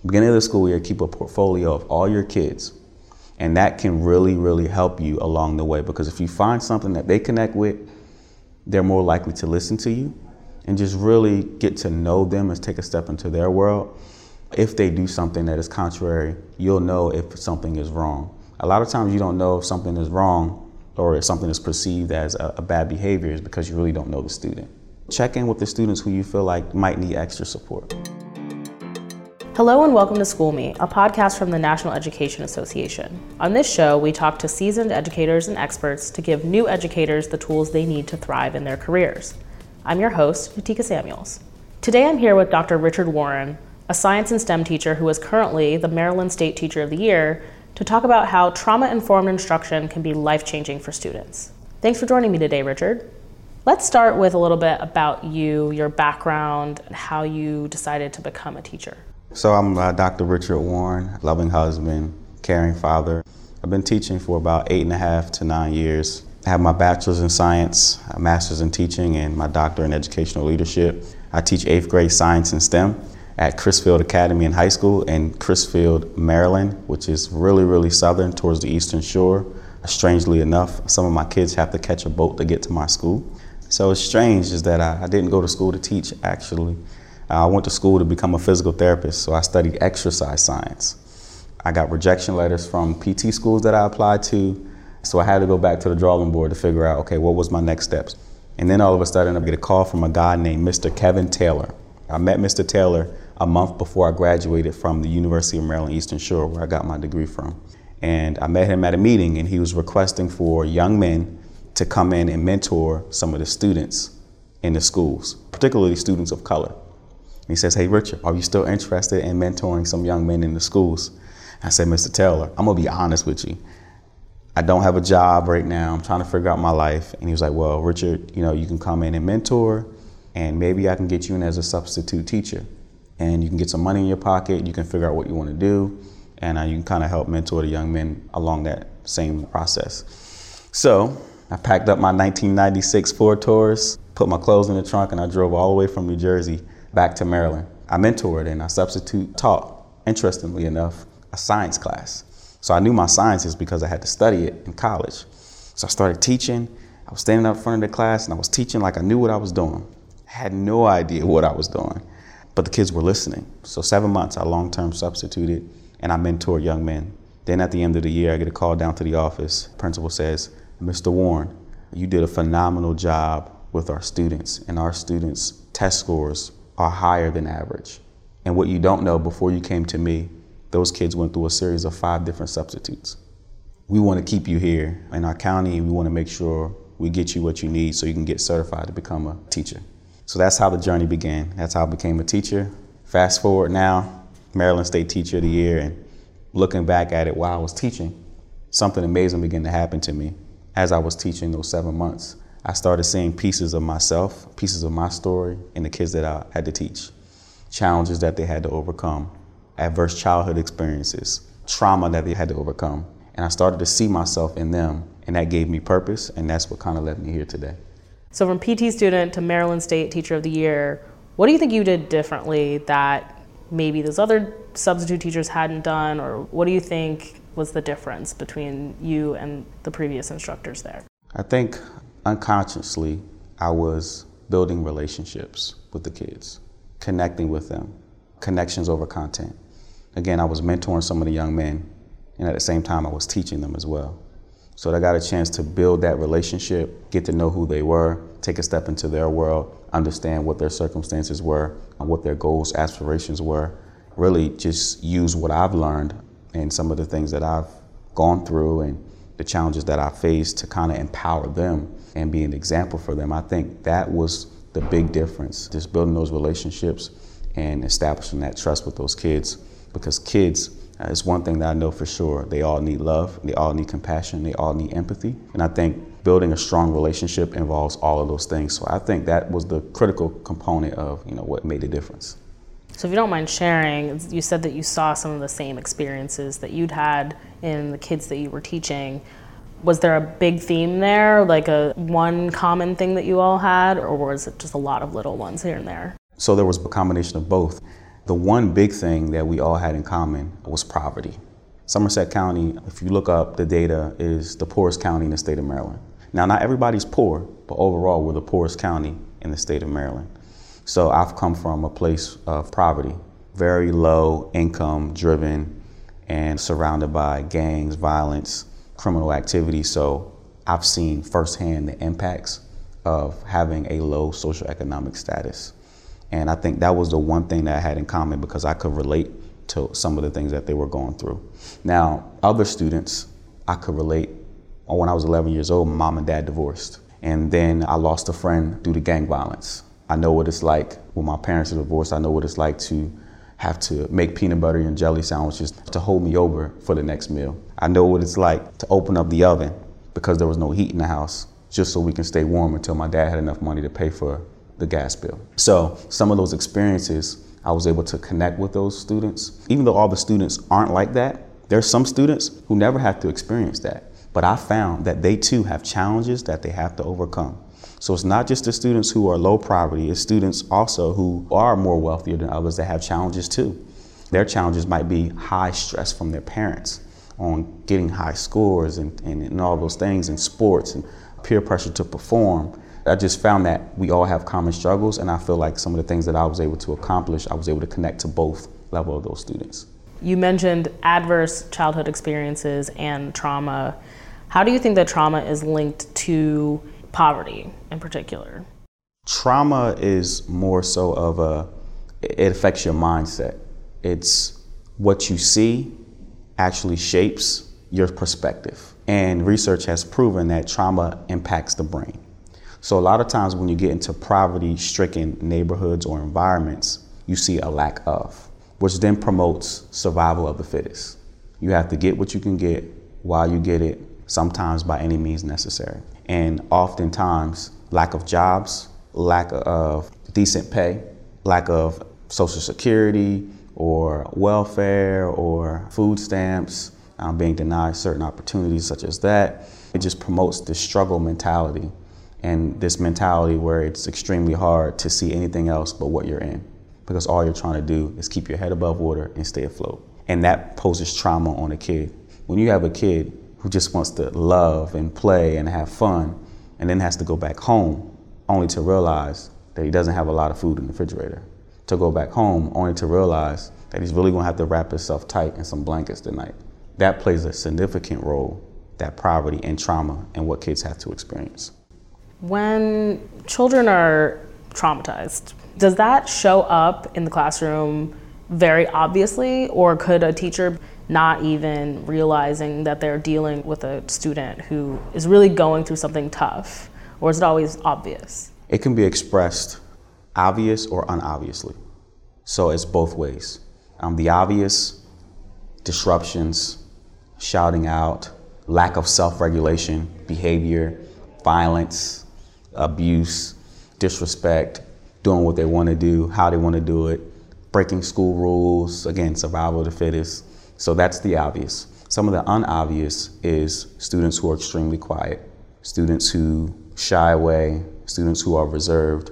Beginning of the school year, keep a portfolio of all your kids. And that can really, really help you along the way, because if you find something that they connect with, they're more likely to listen to you and just really get to know them and take a step into their world. If they do something that is contrary, you'll know if something is wrong. A lot of times you don't know if something is wrong or if something is perceived as a bad behavior is because you really don't know the student. Check in with the students who you feel like might need extra support. Hello and welcome to School Me, a podcast from the National Education Association. On this show, we talk to seasoned educators and experts to give new educators the tools they need to thrive in their careers. I'm your host, Natika Samuels. Today I'm here with Dr. Richard Warren, a science and STEM teacher who is currently the Maryland State Teacher of the Year, to talk about how trauma-informed instruction can be life-changing for students. Thanks for joining me today, Richard. Let's start with a little bit about you, your background, and how you decided to become a teacher. So I'm Dr. Richard Warren, loving husband, caring father. I've been teaching for about 8.5 to 9 years. I have my bachelor's in science, a master's in teaching, and my doctorate in educational leadership. I teach 8th grade science and STEM at Crisfield Academy in high school in Crisfield, Maryland, which is really, really southern towards the eastern shore. Strangely enough, some of my kids have to catch a boat to get to my school. So it's strange is that I didn't go to school to teach, actually. I went to school to become a physical therapist, so I studied exercise science. I got rejection letters from PT schools that I applied to, so I had to go back to the drawing board to figure out, okay, what was my next steps? And then all of a sudden I get a call from a guy named Mr. Kevin Taylor. I met Mr. Taylor a month before I graduated from the University of Maryland Eastern Shore, where I got my degree from. And I met him at a meeting, and he was requesting for young men to come in and mentor some of the students in the schools, particularly students of color. He says, hey, Richard, are you still interested in mentoring some young men in the schools? I said, Mr. Taylor, I'm gonna be honest with you. I don't have a job right now. I'm trying to figure out my life. And he was like, well, Richard, you can come in and mentor, and maybe I can get you in as a substitute teacher. And you can get some money in your pocket. You can figure out what you want to do. And you can kind of help mentor the young men along that same process. So I packed up my 1996 Ford Taurus, put my clothes in the trunk, and I drove all the way from New Jersey back to Maryland. I mentored and I substitute taught, interestingly enough, a science class. So I knew my sciences because I had to study it in college. So I started teaching. I was standing up in front of the class and I was teaching like I knew what I was doing. I had no idea what I was doing, but the kids were listening. So 7 months I long-term substituted and I mentored young men. Then at the end of the year, I get a call down to the office. Principal says, Mr. Warren, you did a phenomenal job with our students, and our students' test scores are higher than average. And what you don't know, before you came to me, those kids went through a series of 5 different substitutes. We want to keep you here in our county, and we want to make sure we get you what you need so you can get certified to become a teacher. So that's how the journey began. That's how I became a teacher. Fast forward now, Maryland State Teacher of the Year, and looking back at it while I was teaching, something amazing began to happen to me. As I was teaching those 7 months, I started seeing pieces of myself, pieces of my story in the kids that I had to teach. Challenges that they had to overcome, adverse childhood experiences, trauma that they had to overcome. And I started to see myself in them, and that gave me purpose, and that's what kind of led me here today. So from PT student to Maryland State Teacher of the Year, what do you think you did differently that maybe those other substitute teachers hadn't done, or what do you think was the difference between you and the previous instructors there? I think unconsciously, I was building relationships with the kids, connecting with them, connections over content. Again, I was mentoring some of the young men, and at the same time, I was teaching them as well. So I got a chance to build that relationship, get to know who they were, take a step into their world, understand what their circumstances were, and what their goals, aspirations were. Really just use what I've learned and some of the things that I've gone through and the challenges that I faced to kind of empower them and be an example for them. I think that was the big difference, just building those relationships and establishing that trust with those kids. Because kids, it's one thing that I know for sure, they all need love, they all need compassion, they all need empathy. And I think building a strong relationship involves all of those things. So I think that was the critical component of what made the difference. So if you don't mind sharing, you said that you saw some of the same experiences that you'd had in the kids that you were teaching. Was there a big theme there, like one common thing that you all had, or was it just a lot of little ones here and there? So there was a combination of both. The one big thing that we all had in common was poverty. Somerset County, if you look up the data, is the poorest county in the state of Maryland. Now, not everybody's poor, but overall, we're the poorest county in the state of Maryland. So I've come from a place of poverty, very low income driven and surrounded by gangs, violence, criminal activity. So I've seen firsthand the impacts of having a low socioeconomic status. And I think that was the one thing that I had in common because I could relate to some of the things that they were going through. Now, other students, I could relate. When I was 11 years old, my mom and dad divorced. And then I lost a friend due to gang violence. I know what it's like when my parents are divorced. I know what it's like to have to make peanut butter and jelly sandwiches to hold me over for the next meal. I know what it's like to open up the oven because there was no heat in the house, just so we can stay warm until my dad had enough money to pay for the gas bill. So some of those experiences, I was able to connect with those students. Even though all the students aren't like that, there's some students who never have to experience that. But I found that they too have challenges that they have to overcome. So it's not just the students who are low poverty, it's students also who are more wealthier than others that have challenges too. Their challenges might be high stress from their parents on getting high scores and all those things in sports and peer pressure to perform. I just found that we all have common struggles, and I feel like some of the things that I was able to accomplish, I was able to connect to both levels of those students. You mentioned adverse childhood experiences and trauma. How do you think that trauma is linked to poverty in particular? Trauma is more so it affects your mindset. It's what you see actually shapes your perspective. And research has proven that trauma impacts the brain. So a lot of times when you get into poverty-stricken neighborhoods or environments, you see a lack of, which then promotes survival of the fittest. You have to get what you can get while you get it, sometimes by any means necessary. And oftentimes, lack of jobs, lack of decent pay, lack of Social Security or welfare or food stamps, being denied certain opportunities such as that, it just promotes this struggle mentality and this mentality where it's extremely hard to see anything else but what you're in, because all you're trying to do is keep your head above water and stay afloat. And that poses trauma on a kid. When you have a kid who just wants to love and play and have fun and then has to go back home only to realize that he doesn't have a lot of food in the refrigerator, to go back home only to realize that he's really gonna have to wrap himself tight in some blankets tonight. That plays a significant role, that poverty and trauma, and what kids have to experience. When children are traumatized, does that show up in the classroom very obviously, or could a teacher not even realizing that they're dealing with a student who is really going through something tough, or is it always obvious? It can be expressed obvious or unobviously. So it's both ways. The obvious disruptions, shouting out, lack of self-regulation, behavior, violence, abuse, disrespect, doing what they want to do, how they want to do it, breaking school rules, again, survival of the fittest. So that's the obvious. Some of the unobvious is students who are extremely quiet, students who shy away, students who are reserved.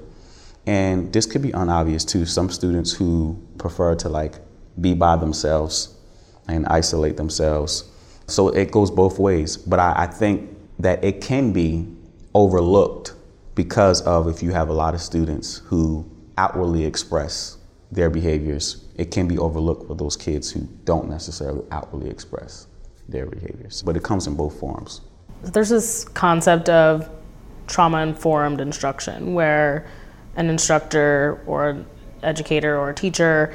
And this could be unobvious too. Some students who prefer to be by themselves and isolate themselves. So it goes both ways. But I think that it can be overlooked because of if you have a lot of students who outwardly express their behaviors, it can be overlooked for those kids who don't necessarily outwardly express their behaviors. But it comes in both forms. There's this concept of trauma-informed instruction where an instructor or an educator or a teacher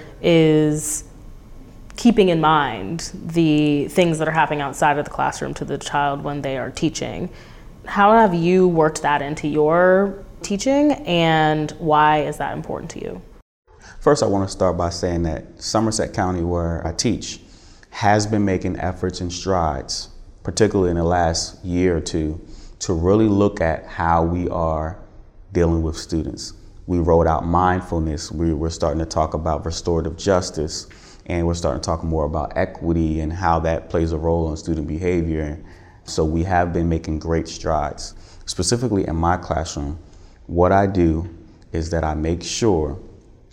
is keeping in mind the things that are happening outside of the classroom to the child when they are teaching. How have you worked that into your teaching, and why is that important to you? First, I want to start by saying that Somerset County, where I teach, has been making efforts and strides, particularly in the last year or two, to really look at how we are dealing with students. We rolled out mindfulness. We're starting to talk about restorative justice, and we're starting to talk more about equity and how that plays a role in student behavior. So we have been making great strides. Specifically in my classroom, what I do is that I make sure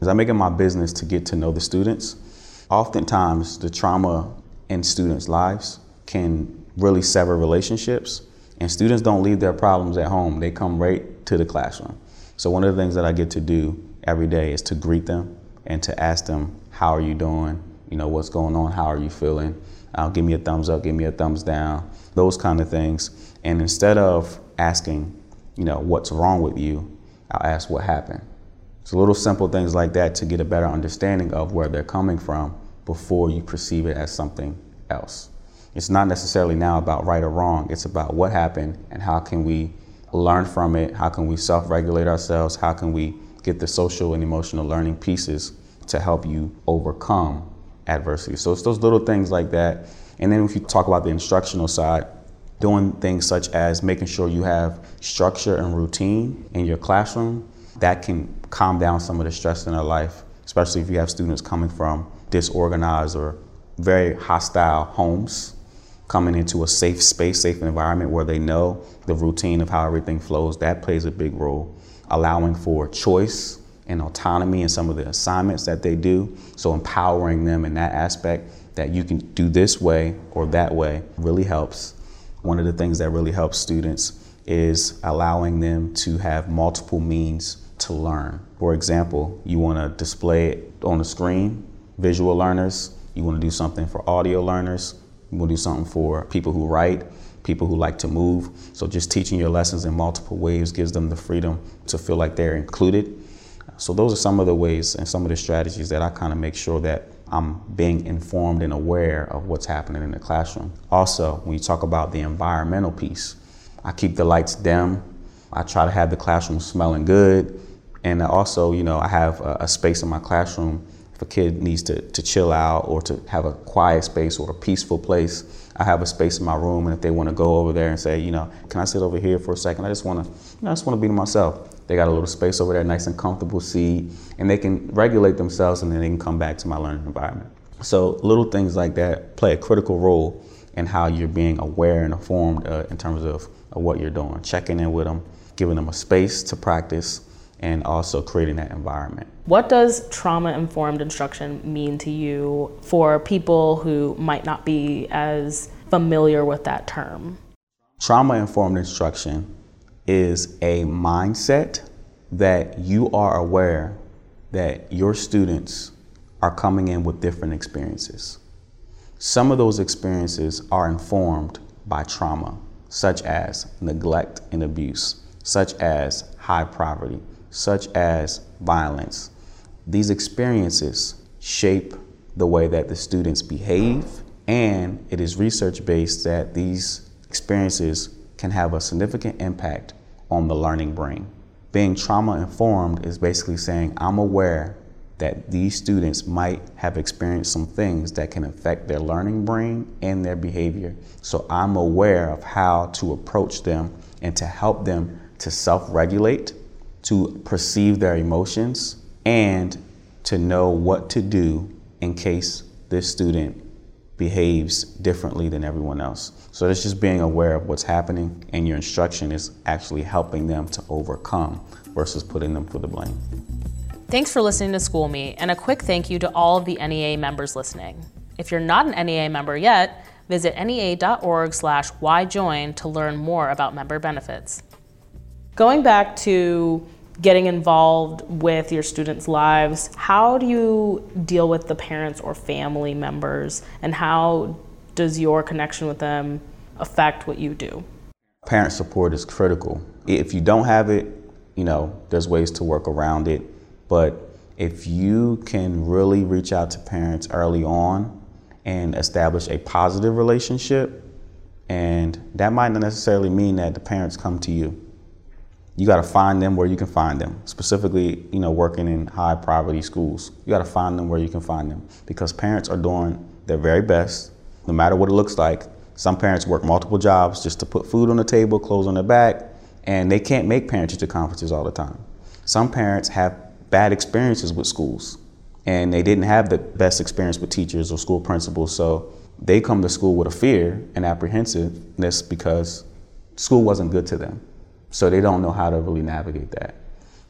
As I make it my business to get to know the students, oftentimes the trauma in students' lives can really sever relationships, and students don't leave their problems at home. They come right to the classroom. So one of the things that I get to do every day is to greet them and to ask them, how are you doing? You know, what's going on? How are you feeling? Give me a thumbs up, give me a thumbs down, those kind of things. And instead of asking, you know, what's wrong with you, I'll ask what happened. So little simple things like that to get a better understanding of where they're coming from before you perceive it as something else. It's not necessarily now about right or wrong. It's about what happened and how can we learn from it? How can we self-regulate ourselves? How can we get the social and emotional learning pieces to help you overcome adversity? So it's those little things like that. And then if you talk about the instructional side, doing things such as making sure you have structure and routine in your classroom, that can calm down some of the stress in their life, especially if you have students coming from disorganized or very hostile homes, coming into a safe space, safe environment where they know the routine of how everything flows. That plays a big role. Allowing for choice and autonomy in some of the assignments that they do. So empowering them in that aspect, that you can do this way or that way, really helps. One of the things that really helps students is allowing them to have multiple means to learn. For example, you want to display it on the screen, visual learners. You want to do something for audio learners. You want to do something for people who write, people who like to move. So just teaching your lessons in multiple ways gives them the freedom to feel like they're included. So those are some of the ways and some of the strategies that I kind of make sure that I'm being informed and aware of what's happening in the classroom. Also, when you talk about the environmental piece, I keep the lights dim. I try to have the classroom smelling good. And also, you know, I have a space in my classroom if a kid needs to chill out or to have a quiet space or a peaceful place. I have a space in my room, and if they want to go over there and say, you know, can I sit over here for a second? I just want to be to myself. They got a little space over there, nice and comfortable seat, and they can regulate themselves, and then they can come back to my learning environment. So little things like that play a critical role in how you're being aware and informed in terms of what you're doing, checking in with them, giving them a space to practice, and also creating that environment. What does trauma-informed instruction mean to you for people who might not be as familiar with that term? Trauma-informed instruction is a mindset that you are aware that your students are coming in with different experiences. Some of those experiences are informed by trauma, such as neglect and abuse, such as high poverty, such as violence. These experiences shape the way that the students behave, and it is research-based that these experiences can have a significant impact on the learning brain. Being trauma-informed is basically saying, I'm aware that these students might have experienced some things that can affect their learning brain and their behavior. So I'm aware of how to approach them and to help them to self-regulate, to perceive their emotions, and to know what to do in case this student behaves differently than everyone else. So it's just being aware of what's happening, and your instruction is actually helping them to overcome versus putting them for the blame. Thanks for listening to School Me, and a quick thank you to all of the NEA members listening. If you're not an NEA member yet, visit nea.org/whyjoin to learn more about member benefits. Going back to getting involved with your students' lives, how do you deal with the parents or family members, and how does your connection with them affect what you do? Parent support is critical. If you don't have it, you know, there's ways to work around it. But if you can really reach out to parents early on and establish a positive relationship, and that might not necessarily mean that the parents come to you. You got to find them where you can find them. Specifically, you know, working in high poverty schools, you got to find them where you can find them, because parents are doing their very best, no matter what it looks like. Some parents work multiple jobs just to put food on the table, clothes on their back, and they can't make parent-teacher conferences all the time. Some parents have bad experiences with schools, and they didn't have the best experience with teachers or school principals, so they come to school with a fear and apprehensiveness because school wasn't good to them. So they don't know how to really navigate that.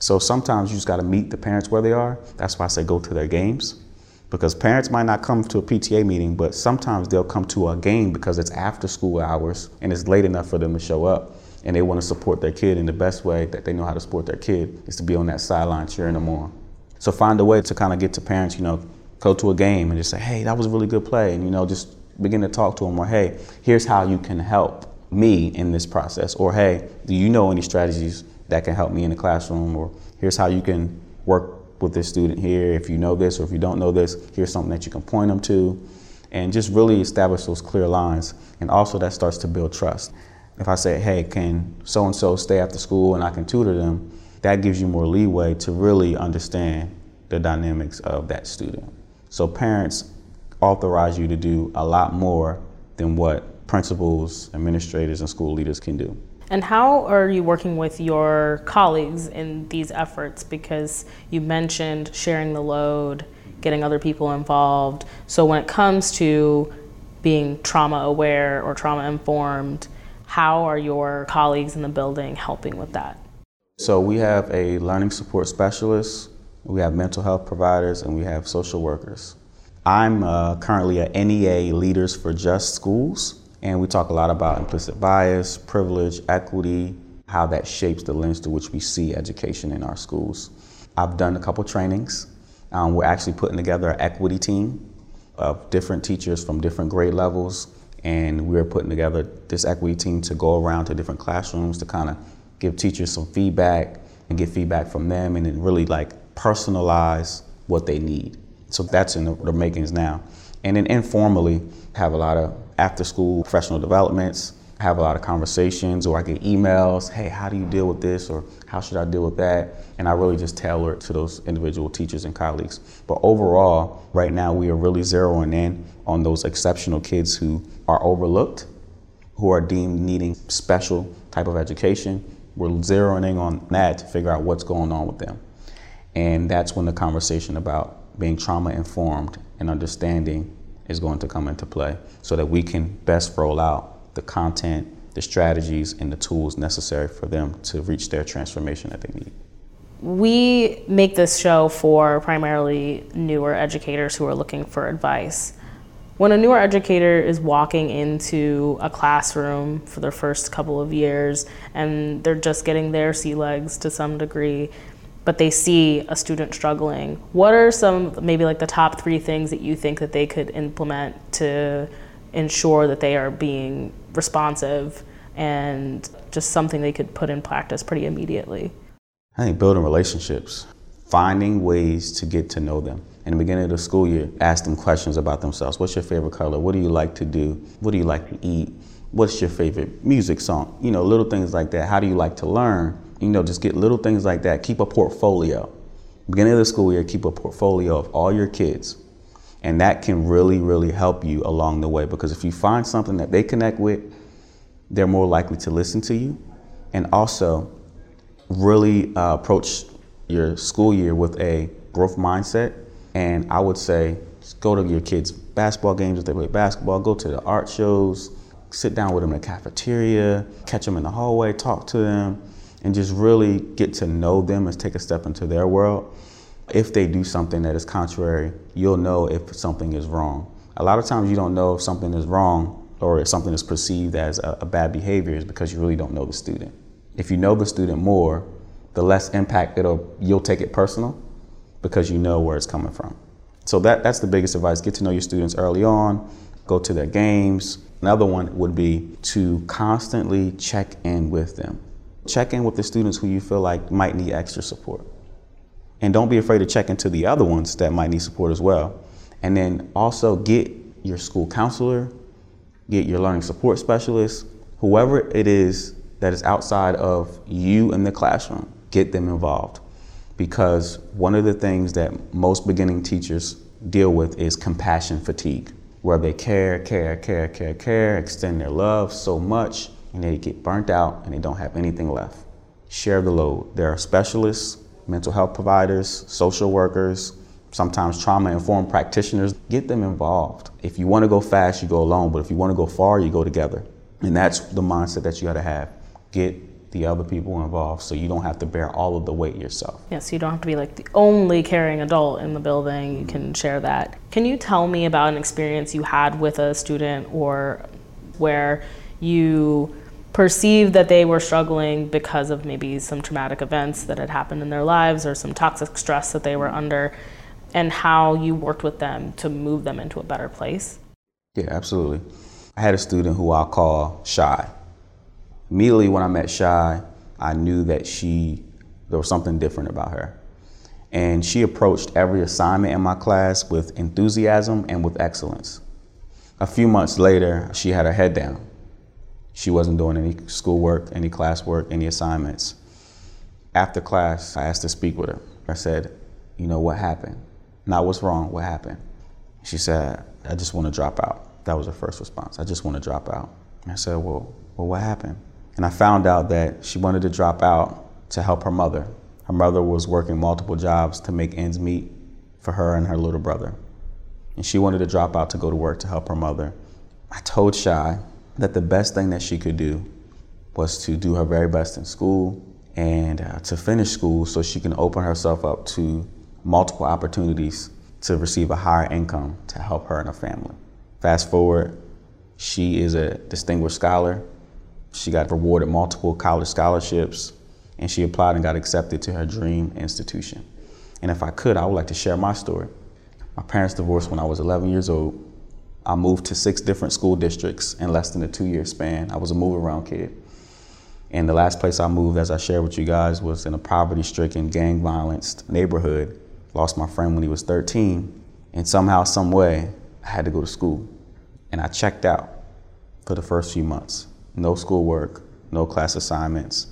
So sometimes you just got to meet the parents where they are. That's why I say go to their games. Because parents might not come to a PTA meeting, but sometimes they'll come to a game because it's after school hours and it's late enough for them to show up. And they want to support their kid, and the best way that they know how to support their kid is to be on that sideline cheering them on. So find a way to kind of get to parents, go to a game and just say, hey, that was a really good play. And, just begin to talk to them, or hey, here's how you can help me in this process. Or hey, do you know any strategies that can help me in the classroom? Or here's how you can work with this student here. If you know this or if you don't know this, here's something that you can point them to. And just really establish those clear lines. And also that starts to build trust. If I say, hey, can so-and-so stay after school and I can tutor them, that gives you more leeway to really understand the dynamics of that student. So parents authorize you to do a lot more than what principals, administrators, and school leaders can do. And how are you working with your colleagues in these efforts? Because you mentioned sharing the load, getting other people involved. So when it comes to being trauma aware or trauma informed, how are your colleagues in the building helping with that? So we have a learning support specialist, we have mental health providers, and we have social workers. I'm currently at NEA Leaders for Just Schools, and we talk a lot about implicit bias, privilege, equity, how that shapes the lens through which we see education in our schools. I've done a couple trainings. We're actually putting together an equity team of different teachers from different grade levels, and we're putting together this equity team to go around to different classrooms to kind of give teachers some feedback and get feedback from them, and then really personalize what they need. So that's in the makings now. And then informally, have a lot of after school professional developments, have a lot of conversations, or I get emails, hey, how do you deal with this? Or how should I deal with that? And I really just tailor it to those individual teachers and colleagues. But overall, right now, we are really zeroing in on those exceptional kids who are overlooked, who are deemed needing special type of education. We're zeroing in on that to figure out what's going on with them. And that's when the conversation about being trauma informed and understanding is going to come into play so that we can best roll out the content, the strategies, and the tools necessary for them to reach their transformation that they need. We make this show for primarily newer educators who are looking for advice. When a newer educator is walking into a classroom for their first couple of years and they're just getting their sea legs to some degree, but they see a student struggling, what are some, maybe the top 3 things that you think that they could implement to ensure that they are being responsive and just something they could put in practice pretty immediately? I think building relationships, finding ways to get to know them. In the beginning of the school year, ask them questions about themselves. What's your favorite color? What do you like to do? What do you like to eat? What's your favorite music song? Little things like that. How do you like to learn? Just get little things like that. Keep a portfolio. Beginning of the school year, keep a portfolio of all your kids. And that can really, really help you along the way, because if you find something that they connect with, they're more likely to listen to you. And also really approach your school year with a growth mindset. And I would say, just go to your kids' basketball games if they play basketball, go to the art shows, sit down with them in the cafeteria, catch them in the hallway, talk to them, and just really get to know them and take a step into their world. If they do something that is contrary, you'll know if something is wrong. A lot of times you don't know if something is wrong or if something is perceived as a bad behavior is because you really don't know the student. If you know the student more, the less impact you'll take it personal because you know where it's coming from. So that's the biggest advice. Get to know your students early on, go to their games. Another one would be to constantly check in with them. Check in with the students who you feel like might need extra support. And don't be afraid to check into the other ones that might need support as well. And then also get your school counselor, get your learning support specialist, whoever it is that is outside of you in the classroom, get them involved. Because one of the things that most beginning teachers deal with is compassion fatigue, where they care, extend their love so much, and they get burnt out and they don't have anything left. Share the load. There are specialists, mental health providers, social workers, sometimes trauma-informed practitioners. Get them involved. If you want to go fast, you go alone, but if you want to go far, you go together. And that's the mindset that you got to have. Get the other people involved so you don't have to bear all of the weight yourself. Yeah, so you don't have to be like the only caring adult in the building. You can share that. Can you tell me about an experience you had with a student or where you perceived that they were struggling because of maybe some traumatic events that had happened in their lives or some toxic stress that they were under, and how you worked with them to move them into a better place? Yeah, absolutely. I had a student who I'll call Shy. Immediately when I met Shy, I knew that there was something different about her. And she approached every assignment in my class with enthusiasm and with excellence. A few months later, she had her head down. She wasn't doing any schoolwork, any classwork, any assignments. After class, I asked to speak with her. I said, you know, what happened? Not what's wrong, what happened? She said, I just want to drop out. That was her first response. I just want to drop out. And I said, well, what happened? And I found out that she wanted to drop out to help her mother. Her mother was working multiple jobs to make ends meet for her and her little brother. And she wanted to drop out to go to work to help her mother. I told Shy that the best thing that she could do was to do her very best in school and to finish school so she can open herself up to multiple opportunities to receive a higher income to help her and her family. Fast forward, she is a distinguished scholar. She got rewarded multiple college scholarships, and she applied and got accepted to her dream institution. And if I could, I would like to share my story. My parents divorced when I was 11 years old. I moved to 6 different school districts in less than a 2-year span. I was a move-around kid. And the last place I moved, as I shared with you guys, was in a poverty-stricken, gang-violenced neighborhood. Lost my friend when he was 13. And somehow, some way, I had to go to school. And I checked out for the first few months. No schoolwork, no class assignments.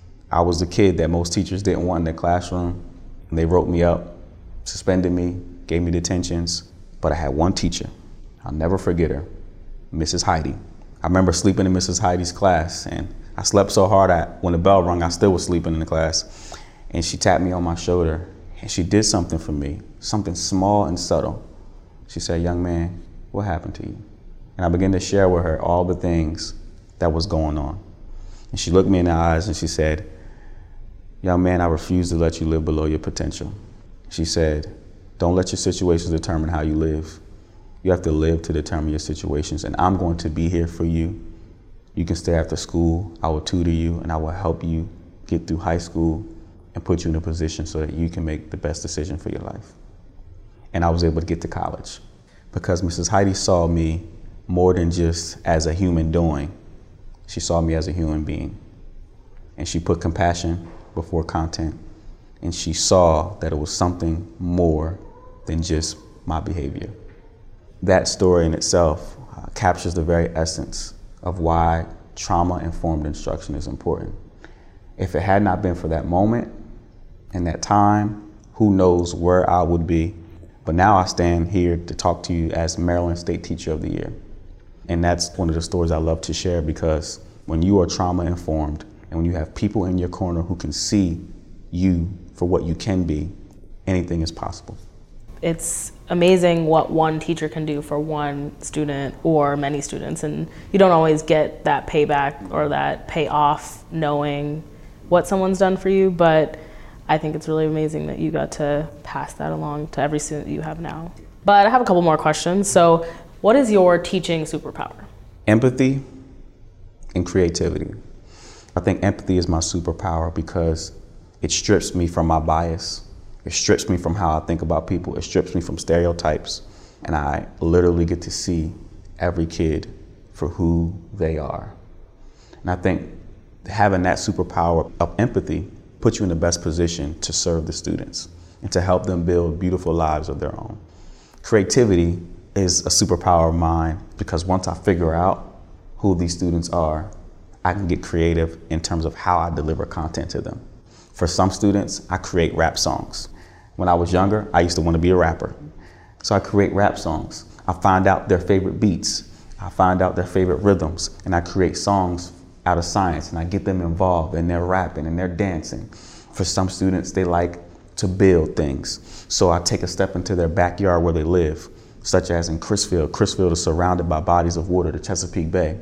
I was the kid that most teachers didn't want in their classroom. And they wrote me up, suspended me, gave me detentions. But I had one teacher. I'll never forget her, Mrs. Heidi. I remember sleeping in Mrs. Heidi's class, and I slept so hard that when the bell rung, I still was sleeping in the class. And she tapped me on my shoulder, and she did something for me, something small and subtle. She said, young man, what happened to you? And I began to share with her all the things that was going on. And she looked me in the eyes and she said, young man, I refuse to let you live below your potential. She said, don't let your situations determine how you live. You have to live to determine your situations, and I'm going to be here for you. You can stay after school. I will tutor you, and I will help you get through high school and put you in a position so that you can make the best decision for your life. And I was able to get to college because Mrs. Heidi saw me more than just as a human doing. She saw me as a human being. And she put compassion before content, and she saw that it was something more than just my behavior. That story in itself captures the very essence of why trauma-informed instruction is important. If it had not been for that moment and that time, who knows where I would be. But now I stand here to talk to you as Maryland State Teacher of the Year. And that's one of the stories I love to share, because when you are trauma-informed and when you have people in your corner who can see you for what you can be, anything is possible. It's amazing what one teacher can do for one student or many students, and you don't always get that payback or that payoff knowing what someone's done for you, but I think it's really amazing that you got to pass that along to every student that you have now. But I have a couple more questions. So what is your teaching superpower? Empathy and creativity. I think empathy is my superpower because it strips me from my bias. It strips me from how I think about people. It strips me from stereotypes. And I literally get to see every kid for who they are. And I think having that superpower of empathy puts you in the best position to serve the students and to help them build beautiful lives of their own. Creativity is a superpower of mine because once I figure out who these students are, I can get creative in terms of how I deliver content to them. For some students, I create rap songs. When I was younger, I used to want to be a rapper. So I create rap songs. I find out their favorite beats. I find out their favorite rhythms, and I create songs out of science, and I get them involved, and they're rapping and they're dancing. For some students, they like to build things. So I take a step into their backyard where they live, such as in Crisfield. Crisfield is surrounded by bodies of water, the Chesapeake Bay.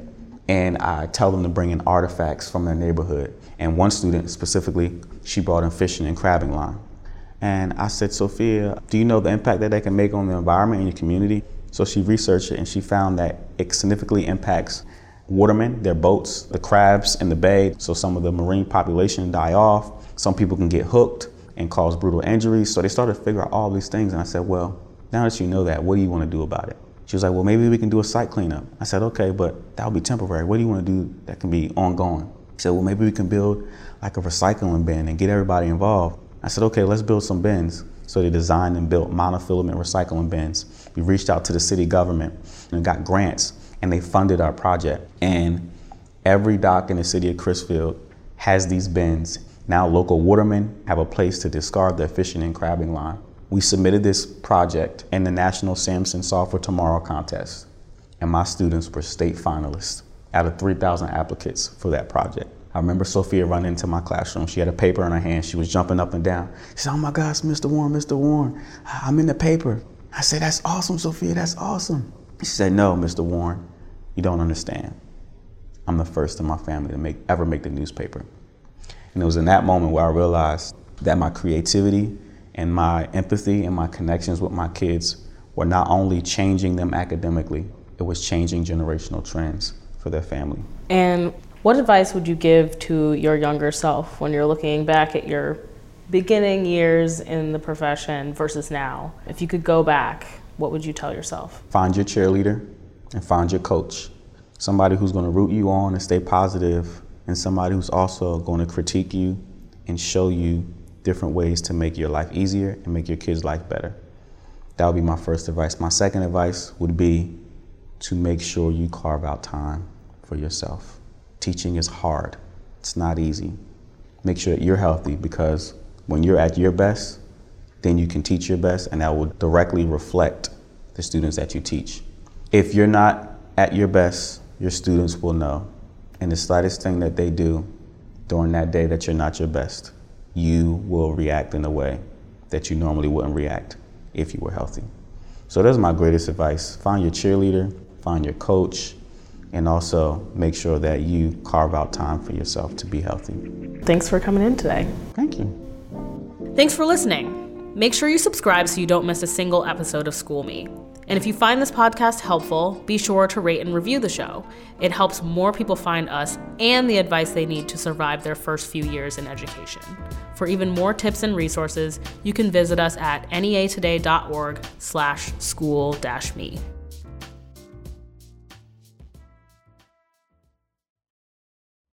and I tell them to bring in artifacts from their neighborhood. And one student specifically, she brought in fishing and crabbing line. And I said, Sophia, do you know the impact that they can make on the environment in your community? So she researched it and she found that it significantly impacts watermen, their boats, the crabs in the bay. So some of the marine population die off. Some people can get hooked and cause brutal injuries. So they started to figure out all these things. And I said, well, now that you know that, what do you want to do about it? She was like, well, maybe we can do a site cleanup. I said, okay, but that'll be temporary. What do you want to do that can be ongoing? She said, well, maybe we can build like a recycling bin and get everybody involved. I said, okay, let's build some bins. So they designed and built monofilament recycling bins. We reached out to the city government and got grants, and they funded our project. And every dock in the city of Crisfield has these bins. Now local watermen have a place to discard their fishing and crabbing line. We submitted this project in the National Samson Solve for Tomorrow contest, and my students were state finalists out of 3,000 applicants for that project. I remember Sophia running into my classroom. She had a paper in her hand. She was jumping up and down. She said, oh my gosh, Mr. Warren, I'm in the paper. I said, that's awesome, Sophia, that's awesome. She said, no, Mr. Warren, you don't understand. I'm the first in my family to ever make the newspaper. And it was in that moment where I realized that my creativity and my empathy and my connections with my kids were not only changing them academically, it was changing generational trends for their family. And what advice would you give to your younger self when you're looking back at your beginning years in the profession versus now? If you could go back, what would you tell yourself? Find your cheerleader and find your coach. Somebody who's going to root you on and stay positive, and somebody who's also going to critique you and show you different ways to make your life easier and make your kids' life better. That would be my first advice. My second advice would be to make sure you carve out time for yourself. Teaching is hard. It's not easy. Make sure that you're healthy, because when you're at your best, then you can teach your best, and that will directly reflect the students that you teach. If you're not at your best, your students will know. And the slightest thing that they do during that day that you're not your best, you will react in a way that you normally wouldn't react if you were healthy. So that's my greatest advice. Find your cheerleader, find your coach, and also make sure that you carve out time for yourself to be healthy. Thanks for coming in today. Thank you. Thanks for listening. Make sure you subscribe so you don't miss a single episode of School Me. And if you find this podcast helpful, be sure to rate and review the show. It helps more people find us and the advice they need to survive their first few years in education. For even more tips and resources, you can visit us at neatoday.org/school-me.